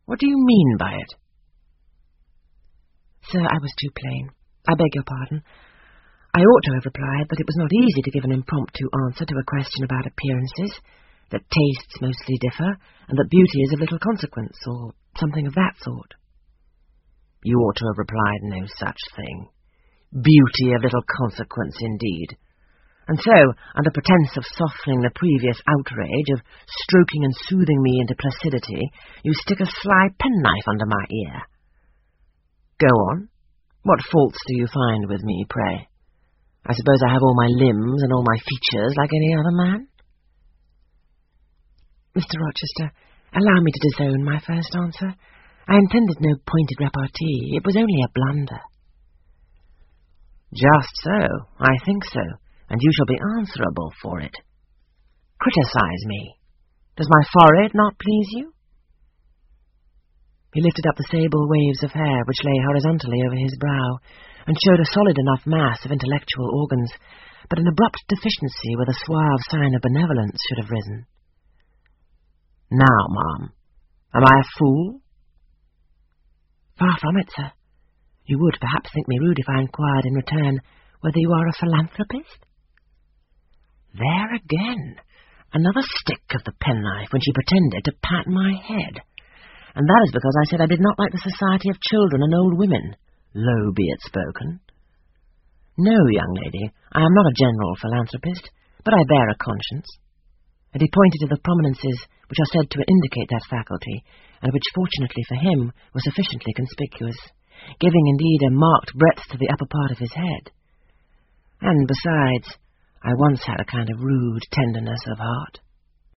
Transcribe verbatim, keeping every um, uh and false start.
What do you mean by it? Sir, I was too plain. I beg your pardon. I ought to have replied, but it was not easy to give an impromptu answer to a question about appearances, that tastes mostly differ, and that beauty is of little consequence, or something of that sort. You ought to have replied no such thing. Beauty of little consequence, indeed. And so, under pretence of softening the previous outrage, of stroking and soothing me into placidity, you stick a sly penknife under my ear. Go on. What faults do you find with me, pray? I suppose I have all my limbs and all my features like any other man? Mister Rochester, allow me to disown my first answer. I intended no pointed repartee. It was only a blunder. Just so. I think so. And you shall be answerable for it. Criticize me. Does my forehead not please you? He lifted up the sable waves of hair which lay horizontally over his brow, and showed a solid enough mass of intellectual organs, but an abrupt deficiency where the suave sign of benevolence should have risen. Now, ma'am, am I a fool? Far from it, sir. You would perhaps think me rude if I inquired in return whether you are a philanthropist? There again, another stick of the penknife when she pretended to pat my head. And that is because I said I did not like the society of children and old women, low be it spoken. No, young lady, I am not a general philanthropist, but I bear a conscience. And he pointed to the prominences which are said to indicate that faculty, and which, fortunately for him, were sufficiently conspicuous, giving indeed a marked breadth to the upper part of his head. And besides, I once had a kind of rude tenderness of heart.